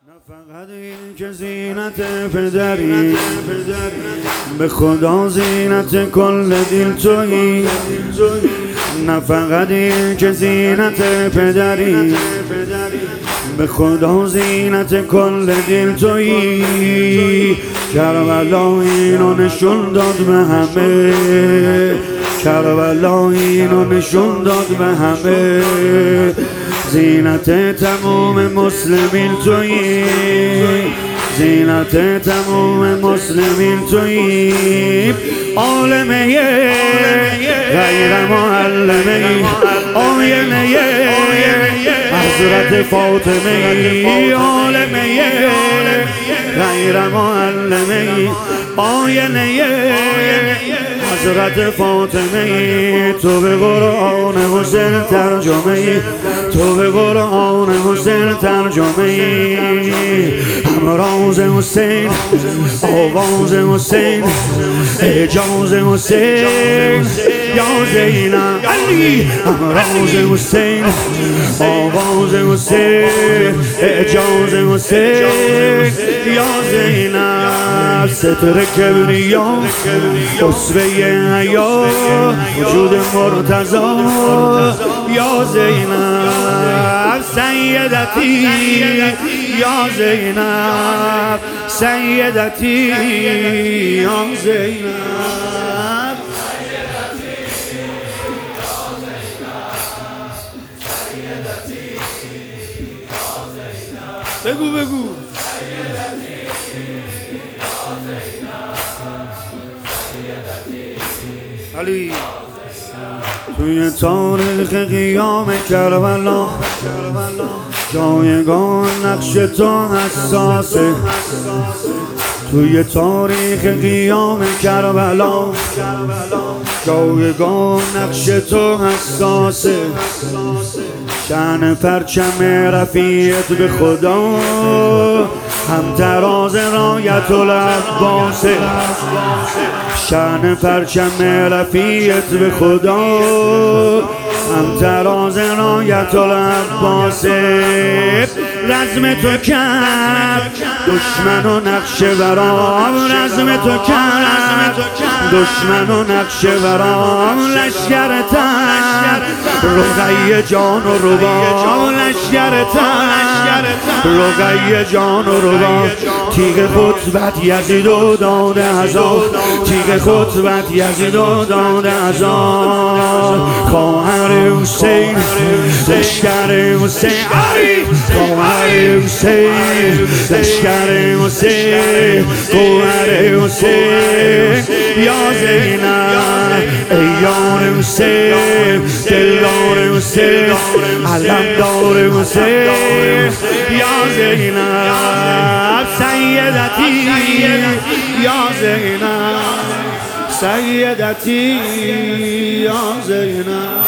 نه فقط این که زینت پدری، به خدا زینت کل دل تویی. نه فقط این که زینت پدری، به خدا زینت کل دل تویی. کربلا اینو نشون داد به همه، کربلا اینو نشون داد به همه. زینت تمام مسلمین تویی، زینت تمام مسلمین تویی. عالمه غیر معلمه، آینه حضرت فاطمه. عالمه غیر معلمه، آینه حضرت فاطمه. تو به قرآن حسین ترجمه، تو به قرآن حسین ترجمه. همراز حسین، آواز حسین، اعجاز حسین یا زینب علی. همراز حسین، آواز حسین، اعجاز حسین یا زینب. ستر کبریا، اسوه حیا، وجود مرتضی یا زینب. سیدتی یا زینب، سیدتی یا زینب. بگو بگو علی. توی تاریخ قیام کربلا، جایگاه نقش تو حساسه. توی تاریخ قیام کربلا، جایگاه نقش تو حساسه. شأن پرچم رفیعت به خدا، هم تراز رایت العباسه. شأن پرچم رفیعت به خدا، هم تراز رایت العباسه. رزم تو کرد دشمن و نقش ورام، رزم تو کرد دشمن و نقش ورام. لشکر تر رقیه جان و رباب، لشکر تر رقیه جان و رباب. تیغ خطبت یزید و داده عذاب، تیغ خطبت یزید و داده عذاب. خواهر حسین، لشکر حسین علی. خواهر حسین، لشکر حسین، خواهر حسین یا زینب. ای یار حسین، دلدار حسین، علمدار حسین یا زینب. سیدتی یا زینب، سیدتی یا زینب.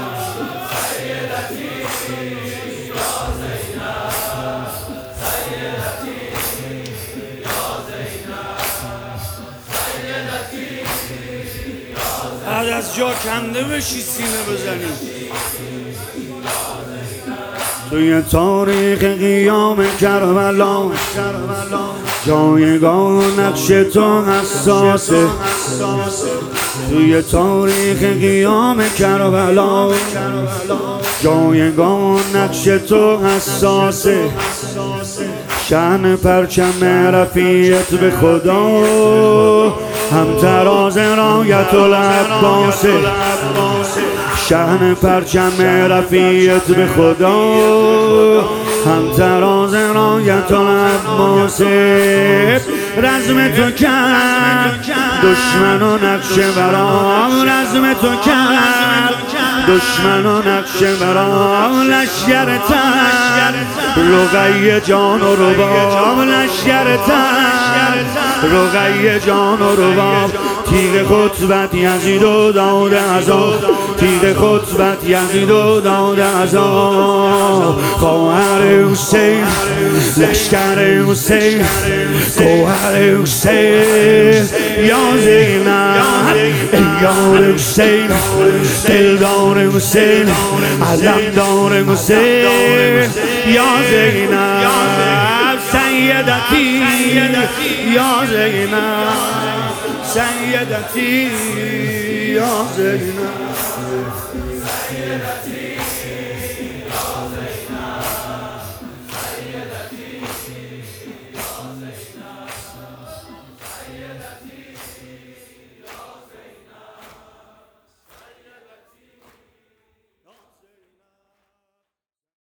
بعد از جا کنده بشی سینه بزنی. توی تاریخ قیام کربلا، جایگاه نقش تو حساسه. توی تاریخ قیام کربلا، جایگاه نقش تو حساسه. شأن پرچم رفیعت به خدا، هم تراز رایت العباسه. شأن پرچم رفیعت به خدا، هم تراز رایت العباسه. رزم تو کرد دشمن و نقش ورام، رزم تو کرد دشمن و نقش ورام. لشکر تر رقیه جان و رباب، لشکر تر رقیه جان و رباب. تیغ خطبت یزید و داده عذاب، تیغ خطبت یزید و داده عذاب. خواهر حسین، لشکر حسین، خواهر حسین یا زینب. ای یار حسین، دلدار حسین، علمدار حسین یا زینب. سیدتی یا زینب سیدتی یا زینب